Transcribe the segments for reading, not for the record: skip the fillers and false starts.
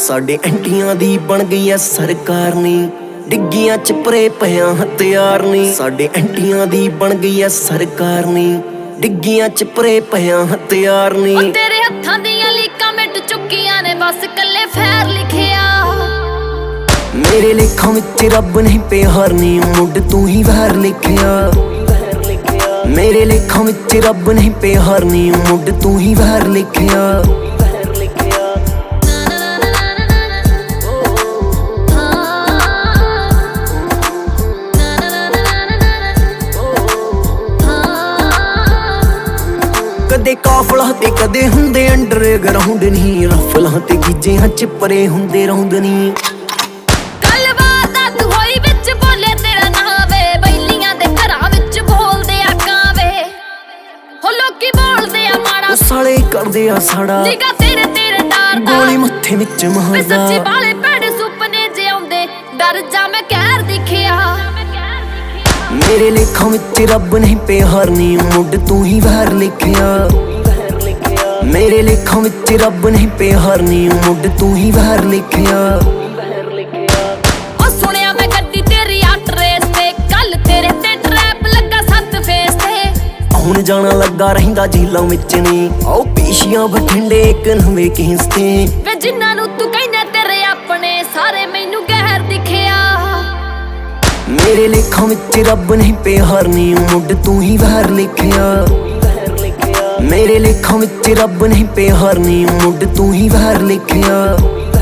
ਸਾਡੇ ਐਂਟੀਆਂ ਦੀ ਬਣ ਗਈ ਐ ਸਰਕਾਰ ਨੀ, ਡਿੱਗੀਆਂ ਚ ਪਰੇ ਪਿਆਂ ਹਥਿਆਰ ਨੀ। ਸਾਡੇ ਐਂਟੀਆਂ ਦੀ ਬਣ ਗਈ ਐ ਸਰਕਾਰ ਨੀ, ਡਿੱਗੀਆਂ ਚ ਪਰੇ ਪਿਆਂ ਹਥਿਆਰ ਨੀ। ਉਹ ਤੇਰੇ ਹੱਥਾਂ ਦੀਆਂ ਲੀਕਾਂ ਮਿਟ ਚੁੱਕੀਆਂ ਨੇ, ਬਸ ਕੱਲੇ ਫੈਰ ਲਿਖਿਆ। ਮੇਰੇ ਲੇਖਾਂ ਵਿੱਚ ਰੱਬ ਨਹੀਂ ਪਿਆਰ ਨੀ, ਮੁੱਢ ਤੂੰ ਹੀ ਵਹਿਰ ਲਿਖਿਆ। ਮੇਰੇ ਲੇਖਾਂ ਵਿੱਚ ਰੱਬ ਨਹੀਂ ਪਿਆਰ ਨੀ, ਮੁੱਢ ਤੂੰ ਹੀ ਵਹਿਰ ਲਿਖਿਆ। ਕਦੇ ਕਾਫਲਾਂ ਤੇ ਕਦੇ ਹੁੰਦੇ ਅੰਡਰਗਰਾਉਂਡ ਨੀ, ਰਫਲਾਂ ਤੇ ਗੀਜਿਆਂ ਚ ਪਰੇ ਹੁੰਦੇ ਰੌਂਦ ਨੀ। ਗੱਲਬਾਤ ਤੂੰ ਹੋਈ ਵਿੱਚ ਬੋਲੇ ਤੇਰਾ ਨਾਂ ਵੇ, ਬੈਲੀਆਂ ਦੇ ਘਰਾਂ ਵਿੱਚ ਬੋਲਦੇ ਆ ਕਾਂ ਵੇ। ਹੋ ਲੋਕੀ ਬੋਲਦੇ ਆ ਮਾੜਾ, ਉਹ ਸਾਲੇ ਕਰਦੇ ਆ ਸਾੜਾ, ਨਿਗਾ ਤੇਰੇ ਡਰਦਾ ਗੋਲੀ ਮੱਥੇ ਵਿੱਚ ਮਾਰਦਾ। ਸੱਚੀ ਵਾਲੇ ਭੈੜੇ ਸੁਪਨੇ ਜੇ ਆਉਂਦੇ, ਡਰ ਜਾ ਮੈਂ ਕਹਿਰ ਦਿਖਿਆ। ਮੇਰੇ ਲੇਖਾਂ ਵਿੱਚ ਰੱਬ ਨਹੀਂ ਪਿਆਰ ਨੀ, ਮੁੱਢ ਤੂੰ ਹੀ ਵਹਿਰ ਲਿਖਿਆ। ਮੇਰੇ ਲੇਖਾਂ ਵਿੱਚ ਰੱਬ ਨਹੀਂ ਪਿਆਰ ਨੀ, ਮੁੱਢ ਤੂੰ ਹੀ ਵਹਿਰ ਲਿਖਿਆ। ਉਹ ਸੁਣਿਆ ਮੈਂ ਗੱਡੀ ਤੇਰੀ ਅੱਟ ਰੇਸ ਤੇ, ਕੱਲ ਤੇਰੇ ਤੇ ਟਰੈਪ ਲੱਗਾ 7 ਫੇਸ ਤੇ। ਆਉਣ ਜਾਣਾ ਲੱਗਾ ਰਹਿੰਦਾ ਜੇਲਾਂ ਵਿੱਚ ਨੀ, ਆਓ ਪੇਸ਼ੀਆਂ ਬਠਿੰਡੇ ਇੱਕ ਨਵੇਂ ਕੇਸ ਤੇ। ਵੇ ਜਿਨ੍ਹਾਂ ਨੂੰ ਤੂੰ ਕਹਿੰਦਾ ਤੇਰੇ ਆਪਣੇ, ਸਾਰੇ ਮੈਨੂੰ ਗਹਿਰ ਦਿਖਿਆ। ਮੇਰੇ ਲੇਖਾਂ ਵਿੱਚ ਰੱਬ ਨਹੀਂ ਪਿਆਰ ਨੀ, ਮੁੱਢ ਤੂੰ ਹੀ ਵਹਿਰ ਲਿਖਿਆ। ਮੇਰੇ ਲੇਖਾਂ ਵਿੱਚ ਰੱਬ ਨਹੀਂ ਪਿਆਰ ਨੀ, ਮੁੱਢ ਤੂੰ ਹੀ ਵਹਿਰ ਲਿਖਿਆ।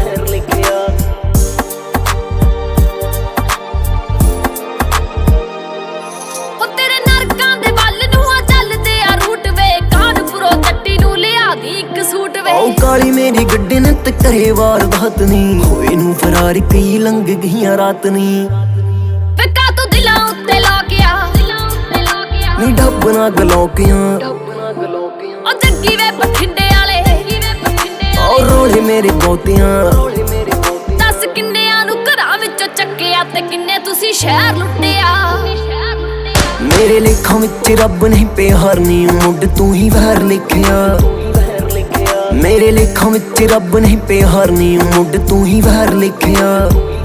ਉਹ ਤੇਰੇ ਨਰਕਾਂ ਦੇ ਵੱਲ ਨੂੰ ਆ ਚੱਲਦੇ ਆ ਰੂਟ ਵੇ, ਕਾਨਪੁਰੋਂ ਜੱਟੀ ਨੂੰ ਲਿਆ ਦੀ ਇੱਕ ਸੂਟ ਵੇ। ਆਓ ਕਾਲੀ ਮੇਰੀ ਗੱਡੀ ਨੇ ਤੇ ਕਰੇ ਵਾਰਦਾਤ ਨੀ, ਹੋਏ ਨੂੰ ਫਰਾਰ ਕਈ ਲੰਘ ਗਈਆਂ ਰਾਤ ਨੀ। ਫਿੱਕਾ ਤੂੰ ਦਿਲਾਂ ਉੱਤੇ ਲਾ ਗਿਆ, ਨੀ ਡੱਬ ਨਾ ਗਲੋਕਿਆਂ, ਉਹ ਜੱਗੀ ਵੇ ਬਠਿੰਡੇ ਵਾਲੇ। ਆਓ ਰੋਲੇ ਮੇਰੇ ਬਹੁਤਿਆਂ, ਦੱਸ ਕਿੰਨਿਆਂ ਨੂੰ ਘਰਾਂ ਵਿੱਚੋਂ ਚੱਕਿਆ, ਤੇ ਕਿੰਨੇ ਤੁਸੀਂ ਸ਼ਹਿਰ ਲੁੱਟਿਆ। ਮੇਰੇ ਲੇਖਾਂ ਵਿੱਚ ਰੱਬ ਨਹੀਂ ਪਿਆਰ ਨੀ, ਮੁੱਢ ਤੂੰ ਹੀ ਵਹਿਰ ਲਿਖਿਆ। ਮੇਰੇ ਲੇਖਾਂ ਵਿੱਚ ਰੱਬ ਨਹੀਂ ਪਿਆਰ ਨੀ, ਮੁੱਢ ਤੂੰ ਹੀ ਵਹਿਰ ਲਿਖਿਆ।